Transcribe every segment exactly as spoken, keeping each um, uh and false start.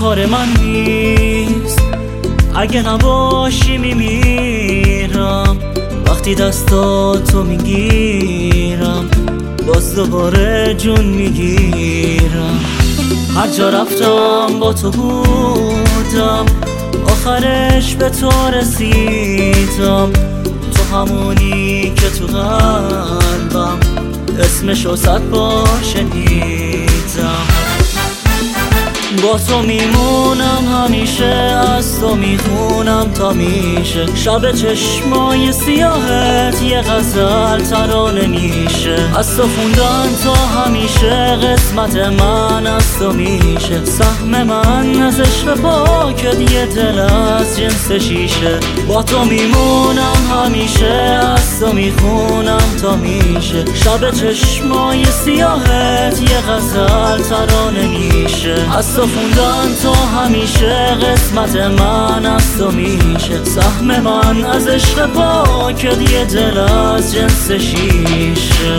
کار من نیست، اگه نباشی میمیرم. وقتی دستاتو میگیرم باز دوباره جون میگیرم. هر جا رفتم با تو بودم، آخرش به تو رسیدم. تو همونی که تو قلبم اسمشو صد بار شنیدم. با تو میمونم همیشه، از تو میخونم تا میشه. شب چشمای سیاهت یه غزل ترانه میشه. از تو خوندن تا همیشه قسمت من از تو میشه. سهم من از عشق پاکت یه دل از جنس شیشه. با تو میمونم همیشه، از تو میخونم تا میشه. شب چشمای سیاهت یه غزل ترانه میشه. از تو خوندن تا همیشه قسمت من از تو میشه. سهم من از عشق پاکت یه دل از جنس شیشه.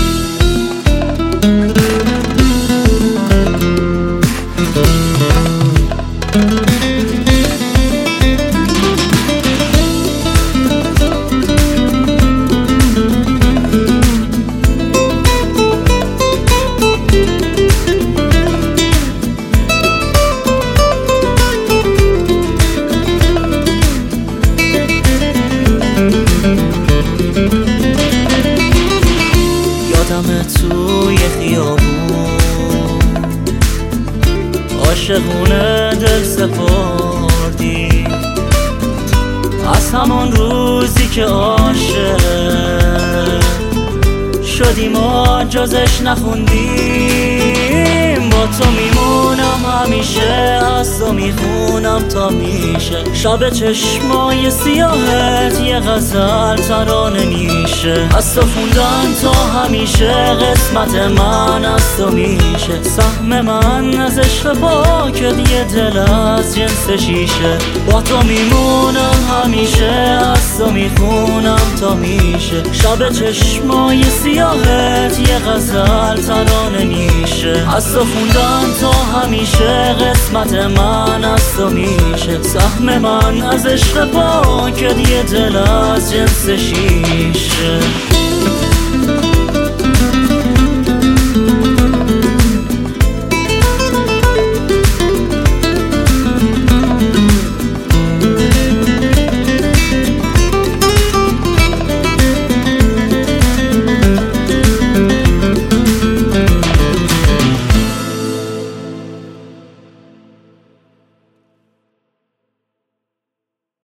یادم توی خیابون عاشقونه دل سپردی. از همون روزی که عاشق شدیم ما جزش نخوندیم. با تو میمونم همیشه، از تو میخونم تا میشه. شب چشمای سیاهت یه غزل ترانه میشه. از تو خوندن تا همیشه قسمت من از تو میشه. سهم من از عشق پاکت یه دل از جنس شیشه. با تو میمونم همیشه، از تو میخونم تا میشه. شب چشمای سیاهت یه غزل ترانه میشه. از تو خوندن تا همیشه قسمت من از تو میشه. سهم من از عشق پاکت یه دل از جنس شیشه.